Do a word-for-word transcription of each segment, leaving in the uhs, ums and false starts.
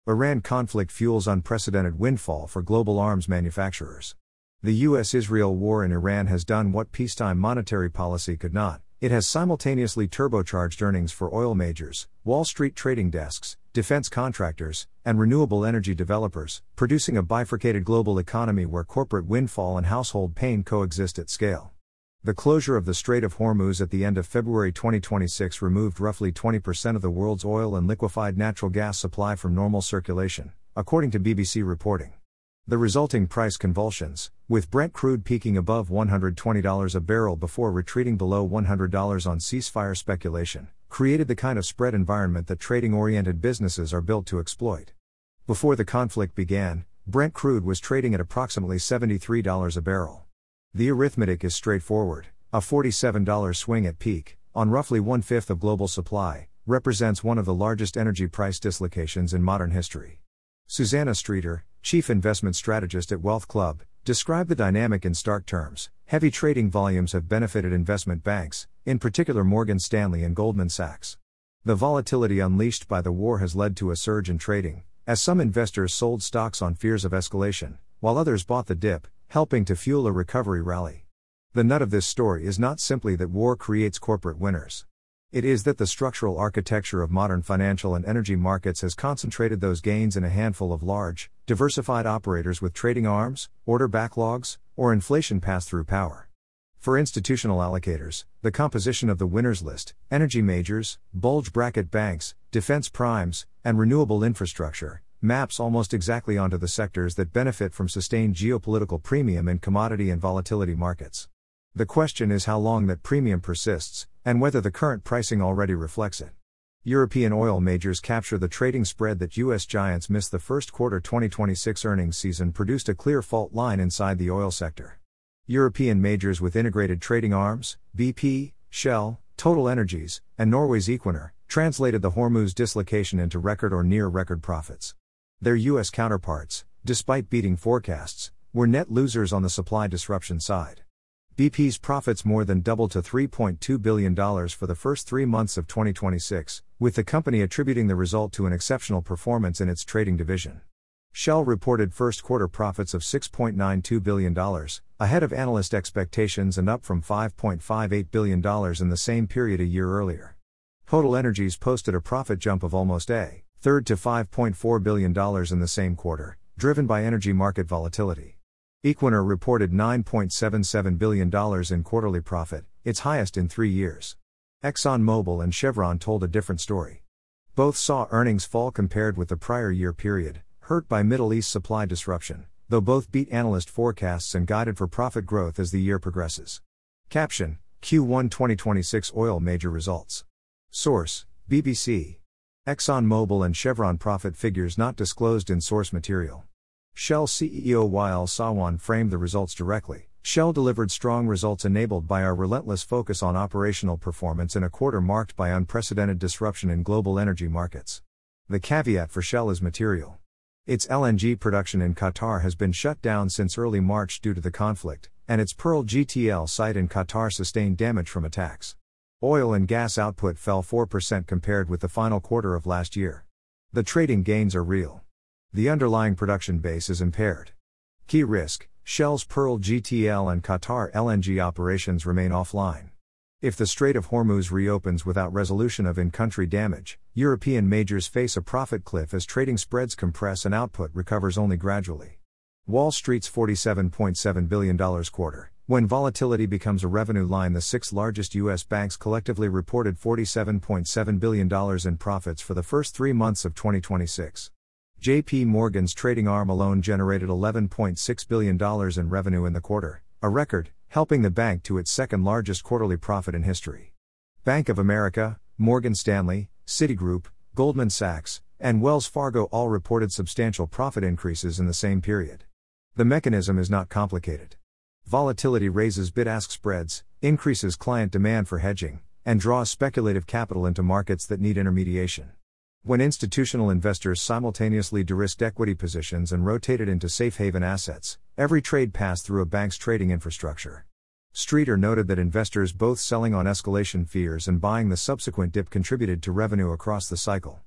Iran conflict fuels unprecedented windfall for global arms manufacturers. The U S Israel war in Iran has done what peacetime monetary policy could not. It has simultaneously turbocharged earnings for oil majors, Wall Street trading desks, defense contractors, and renewable energy developers, producing a bifurcated global economy where corporate windfall and household pain coexist at scale. The closure of the Strait of Hormuz at the end of February twenty twenty-six removed roughly twenty percent of the world's oil and liquefied natural gas supply from normal circulation, according to B B C reporting. The resulting price convulsions, with Brent crude peaking above one hundred twenty dollars a barrel before retreating below one hundred dollars on ceasefire speculation, created the kind of spread environment that trading-oriented businesses are built to exploit. Before the conflict began, Brent crude was trading at approximately seventy-three dollars a barrel. The arithmetic is straightforward: a forty-seven dollars swing at peak, on roughly one-fifth of global supply, represents one of the largest energy price dislocations in modern history. Susanna Streeter, chief investment strategist at Wealth Club, described the dynamic in stark terms. Heavy trading volumes have benefited investment banks, in particular Morgan Stanley and Goldman Sachs. The volatility unleashed by the war has led to a surge in trading, as some investors sold stocks on fears of escalation, while others bought the dip, helping to fuel a recovery rally. The nut of this story is not simply that war creates corporate winners. It is that the structural architecture of modern financial and energy markets has concentrated those gains in a handful of large, diversified operators with trading arms, order backlogs, or inflation pass-through power. For institutional allocators, the composition of the winners list, energy majors, bulge bracket banks, defense primes, and renewable infrastructure, maps almost exactly onto the sectors that benefit from sustained geopolitical premium in commodity and volatility markets. The question is how long that premium persists, and whether the current pricing already reflects it. European oil majors capture the trading spread that U S giants missed. The first quarter twenty twenty-six earnings season produced a clear fault line inside the oil sector. European majors with integrated trading arms, B P, Shell, Total Energies, and Norway's Equinor, translated the Hormuz dislocation into record or near record profits. Their U S counterparts, despite beating forecasts, were net losers on the supply disruption side. B P's profits more than doubled to three point two billion dollars for the first three months of twenty twenty-six, with the company attributing the result to an exceptional performance in its trading division. Shell reported first quarter profits of six point nine two billion dollars, ahead of analyst expectations and up from five point five eight billion dollars in the same period a year earlier. Total Energies posted a profit jump of almost a third to five point four billion dollars in the same quarter, driven by energy market volatility. Equinor reported nine point seven seven billion dollars in quarterly profit, its highest in three years. ExxonMobil and Chevron told a different story. Both saw earnings fall compared with the prior year period, hurt by Middle East supply disruption, though both beat analyst forecasts and guided for profit growth as the year progresses. Caption: Q one twenty twenty-six oil major results. Source: B B C. ExxonMobil and Chevron profit figures not disclosed in source material. Shell C E O Wael Sawan framed the results directly. Shell delivered strong results enabled by our relentless focus on operational performance in a quarter marked by unprecedented disruption in global energy markets. The caveat for Shell is material. Its L N G production in Qatar has been shut down since early March due to the conflict, and its Pearl G T L site in Qatar sustained damage from attacks. Oil and gas output fell four percent compared with the final quarter of last year. The trading gains are real. The underlying production base is impaired. Key risk: Shell's Pearl G T L and Qatar L N G operations remain offline. If the Strait of Hormuz reopens without resolution of in-country damage, European majors face a profit cliff as trading spreads compress and output recovers only gradually. Wall Street's forty-seven point seven billion dollars quarter. When volatility becomes a revenue line, the six largest U S banks collectively reported forty-seven point seven billion dollars in profits for the first three months of twenty twenty-six. J P Morgan's trading arm alone generated eleven point six billion dollars in revenue in the quarter, a record, helping the bank to its second largest quarterly profit in history. Bank of America, Morgan Stanley, Citigroup, Goldman Sachs, and Wells Fargo all reported substantial profit increases in the same period. The mechanism is not complicated. Volatility raises bid-ask spreads, increases client demand for hedging, and draws speculative capital into markets that need intermediation. When institutional investors simultaneously de-risked equity positions and rotated into safe haven assets, every trade passed through a bank's trading infrastructure. Streeter noted that investors both selling on escalation fears and buying the subsequent dip contributed to revenue across the cycle.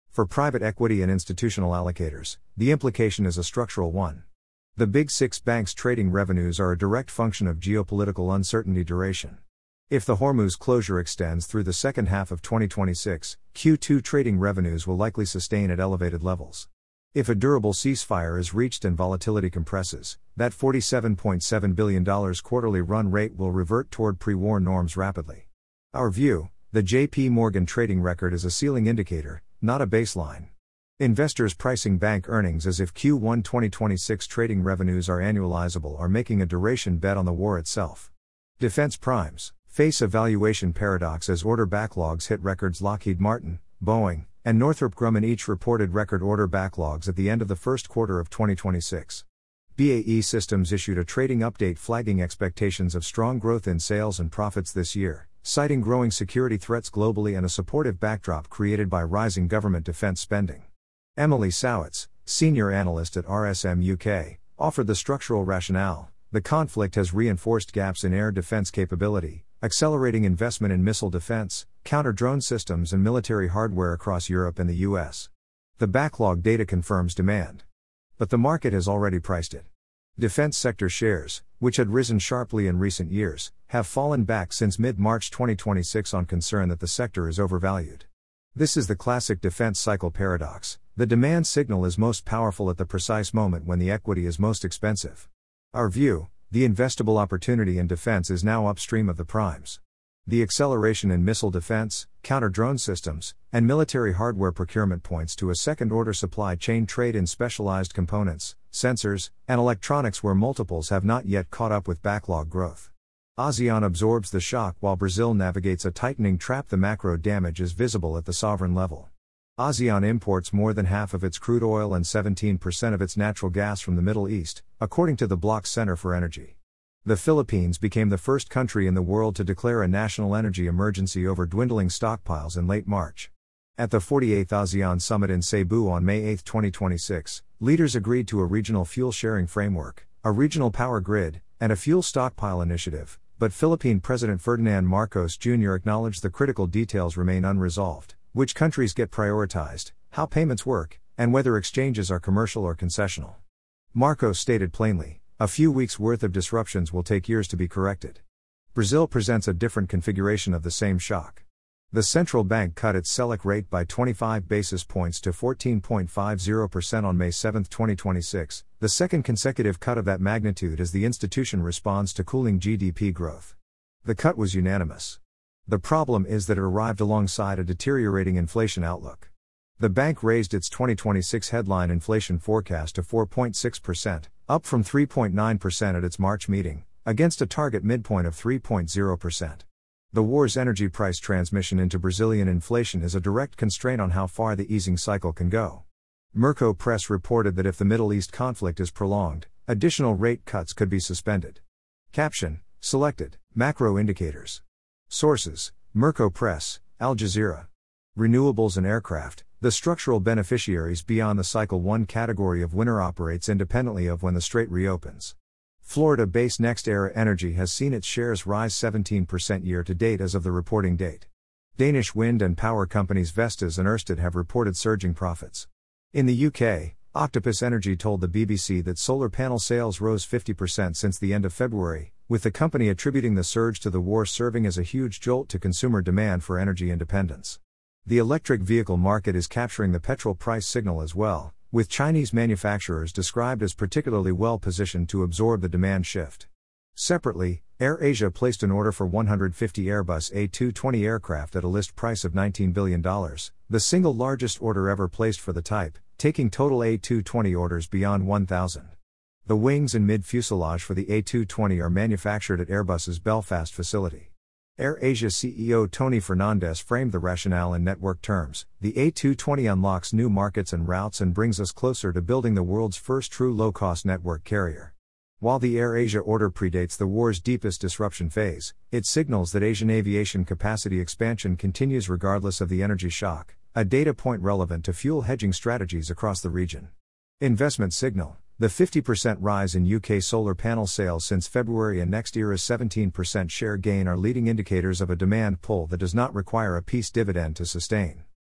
For private equity and institutional allocators, the implication is a structural one. The Big Six banks' trading revenues are a direct function of geopolitical uncertainty duration. If the Hormuz closure extends through the second half of twenty twenty-six, Q two trading revenues will likely sustain at elevated levels. If a durable ceasefire is reached and volatility compresses, that forty-seven point seven billion dollars quarterly run rate will revert toward pre-war norms rapidly. Our view: the J P Morgan trading record is a ceiling indicator, not a baseline. Investors pricing bank earnings as if Q one twenty twenty-six trading revenues are annualizable are making a duration bet on the war itself. Defense primes face a valuation paradox as order backlogs hit records. Lockheed Martin, Boeing, and Northrop Grumman each reported record order backlogs at the end of the first quarter of twenty twenty-six. B A E Systems issued a trading update flagging expectations of strong growth in sales and profits this year, citing growing security threats globally and a supportive backdrop created by rising government defense spending. Emily Sowitz, senior analyst at R S M U K, offered the structural rationale: the conflict has reinforced gaps in air defense capability, accelerating investment in missile defense, counter-drone systems and military hardware across Europe and the U S. The backlog data confirms demand. But the market has already priced it. Defense sector shares, which had risen sharply in recent years, have fallen back since mid-March twenty twenty-six on concern that the sector is overvalued. This is the classic defense cycle paradox: the demand signal is most powerful at the precise moment when the equity is most expensive. Our view: the investable opportunity in defense is now upstream of the primes. The acceleration in missile defense, counter-drone systems, and military hardware procurement points to a second-order supply chain trade in specialized components, sensors, and electronics where multiples have not yet caught up with backlog growth. ASEAN absorbs the shock while Brazil navigates a tightening trap. The macro damage is visible at the sovereign level. ASEAN imports more than half of its crude oil and seventeen percent of its natural gas from the Middle East, according to the Bloc's Center for Energy. The Philippines became the first country in the world to declare a national energy emergency over dwindling stockpiles in late March. At the forty-eighth ASEAN Summit in Cebu on May eighth twenty twenty-six, leaders agreed to a regional fuel-sharing framework, a regional power grid, and a fuel stockpile initiative, but Philippine President Ferdinand Marcos Junior acknowledged the critical details remain unresolved: which countries get prioritized, how payments work, and whether exchanges are commercial or concessional. Marcos stated plainly, a few weeks' worth of disruptions will take years to be corrected. Brazil presents a different configuration of the same shock. The central bank cut its Selic rate by twenty-five basis points to fourteen point five zero percent on May seventh twenty twenty-six, the second consecutive cut of that magnitude as the institution responds to cooling G D P growth. The cut was unanimous. The problem is that it arrived alongside a deteriorating inflation outlook. The bank raised its twenty twenty-six headline inflation forecast to four point six percent, up from three point nine percent at its March meeting, against a target midpoint of three point zero percent. The war's energy price transmission into Brazilian inflation is a direct constraint on how far the easing cycle can go. Merco Press reported that if the Middle East conflict is prolonged, additional rate cuts could be suspended. Caption: Selected, macro indicators. Sources: Merco Press, Al Jazeera. Renewables and aircraft, the structural beneficiaries beyond the cycle one category of winner, operates independently of when the strait reopens. Florida-based NextEra Energy has seen its shares rise seventeen percent year-to-date as of the reporting date. Danish wind and power companies Vestas and Ørsted have reported surging profits. In the U K, Octopus Energy told the B B C that solar panel sales rose fifty percent since the end of February, with the company attributing the surge to the war serving as a huge jolt to consumer demand for energy independence. The electric vehicle market is capturing the petrol price signal as well, with Chinese manufacturers described as particularly well positioned to absorb the demand shift. Separately, AirAsia placed an order for one hundred fifty Airbus A two twenty aircraft at a list price of nineteen billion dollars, the single largest order ever placed for the type, taking total A two twenty orders beyond one thousand. The wings and mid-fuselage for the A two twenty are manufactured at Airbus's Belfast facility. AirAsia C E O Tony Fernandes framed the rationale in network terms: the A two twenty unlocks new markets and routes and brings us closer to building the world's first true low-cost network carrier. While the AirAsia order predates the war's deepest disruption phase, it signals that Asian aviation capacity expansion continues regardless of the energy shock, a data point relevant to fuel hedging strategies across the region. Investment signal: the fifty percent rise in U K solar panel sales since February and NextEra's seventeen percent share gain are leading indicators of a demand pull that does not require a peace dividend to sustain.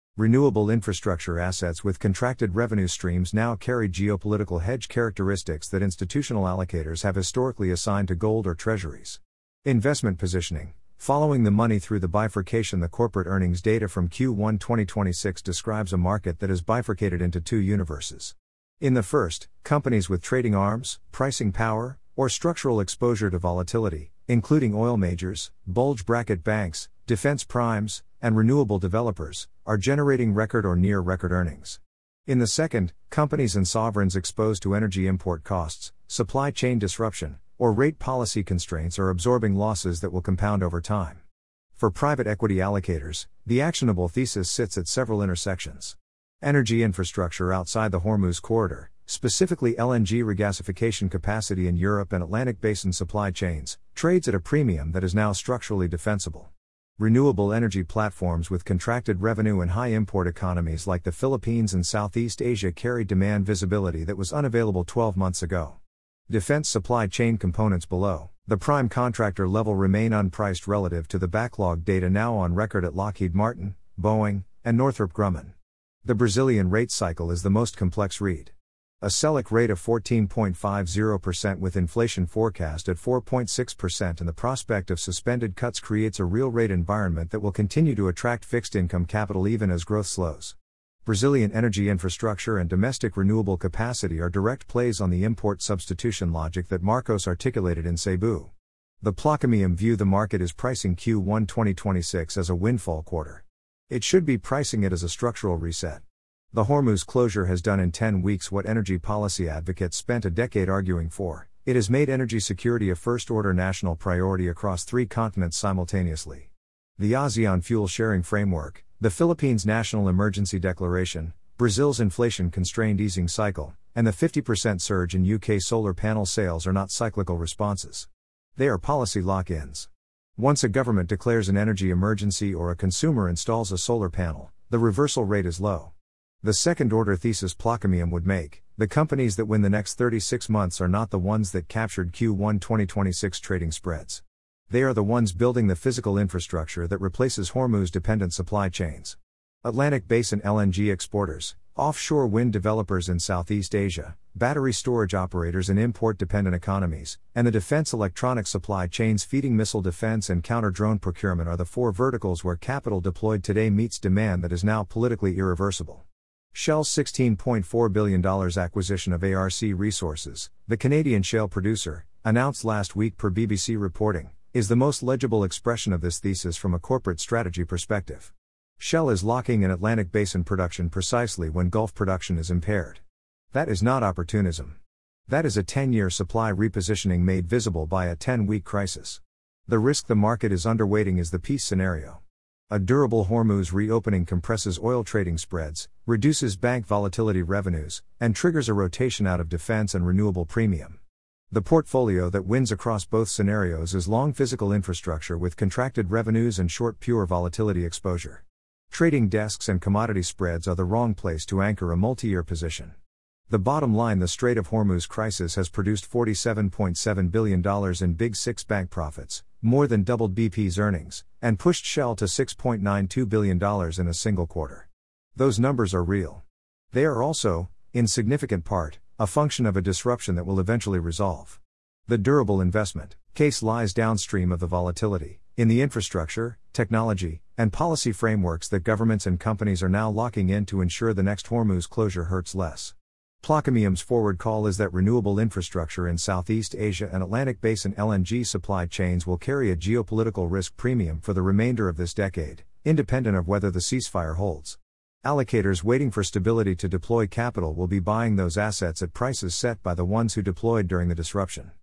Renewable infrastructure assets with contracted revenue streams now carry geopolitical hedge characteristics that institutional allocators have historically assigned to gold or treasuries. Investment positioning. Following the money through the bifurcation, the corporate earnings data from Q one twenty twenty-six describes a market that is bifurcated into two universes. In the first, companies with trading arms, pricing power, or structural exposure to volatility, including oil majors, bulge bracket banks, defense primes, and renewable developers, are generating record or near record earnings. In the second, companies and sovereigns exposed to energy import costs, supply chain disruption, or rate policy constraints are absorbing losses that will compound over time. For private equity allocators, the actionable thesis sits at several intersections. Energy infrastructure outside the Hormuz corridor, specifically L N G regasification capacity in Europe and Atlantic Basin supply chains, trades at a premium that is now structurally defensible. Renewable energy platforms with contracted revenue and high import economies like the Philippines and Southeast Asia carry demand visibility that was unavailable twelve months ago. Defense supply chain components below the prime contractor level remain unpriced relative to the backlog data now on record at Lockheed Martin, Boeing, and Northrop Grumman. The Brazilian rate cycle is the most complex read. A Selic rate of fourteen point five zero percent with inflation forecast at four point six percent and the prospect of suspended cuts creates a real rate environment that will continue to attract fixed income capital even as growth slows. Brazilian energy infrastructure and domestic renewable capacity are direct plays on the import substitution logic that Marcos articulated in Cebu. The Plaquemines view the market is pricing Q one twenty twenty-six as a windfall quarter. It should be pricing it as a structural reset. The Hormuz closure has done in ten weeks what energy policy advocates spent a decade arguing for. It has made energy security a first-order national priority across three continents simultaneously. The ASEAN Fuel Sharing Framework, the Philippines' National Emergency Declaration, Brazil's inflation-constrained easing cycle, and the fifty percent surge in U K solar panel sales are not cyclical responses. They are policy lock-ins. Once a government declares an energy emergency or a consumer installs a solar panel, the reversal rate is low. The second-order thesis Plaquemines would make, the companies that win the next thirty-six months are not the ones that captured Q one twenty twenty-six trading spreads. They are the ones building the physical infrastructure that replaces Hormuz-dependent supply chains. Atlantic Basin L N G exporters, offshore wind developers in Southeast Asia, battery storage operators in import-dependent economies, and the defense electronic supply chains feeding missile defense and counter-drone procurement are the four verticals where capital deployed today meets demand that is now politically irreversible. Shell's sixteen point four billion dollars acquisition of A R C Resources, the Canadian shale producer, announced last week per B B C reporting, is the most legible expression of this thesis from a corporate strategy perspective. Shell is locking in Atlantic Basin production precisely when Gulf production is impaired. That is not opportunism. That is a ten-year supply repositioning made visible by a ten-week crisis. The risk the market is underweighting is the peace scenario. A durable Hormuz reopening compresses oil trading spreads, reduces bank volatility revenues, and triggers a rotation out of defense and renewable premium. The portfolio that wins across both scenarios is long physical infrastructure with contracted revenues and short pure volatility exposure. Trading desks and commodity spreads are the wrong place to anchor a multi-year position. The bottom line: the Strait of Hormuz crisis has produced forty-seven point seven billion dollars in Big Six bank profits, more than doubled B P's earnings, and pushed Shell to six point nine two billion dollars in a single quarter. Those numbers are real. They are also, in significant part, a function of a disruption that will eventually resolve. The durable investment case lies downstream of the volatility, in the infrastructure, technology, and policy frameworks that governments and companies are now locking in to ensure the next Hormuz closure hurts less. Plaquemines' forward call is that renewable infrastructure in Southeast Asia and Atlantic Basin L N G supply chains will carry a geopolitical risk premium for the remainder of this decade, independent of whether the ceasefire holds. Allocators waiting for stability to deploy capital will be buying those assets at prices set by the ones who deployed during the disruption.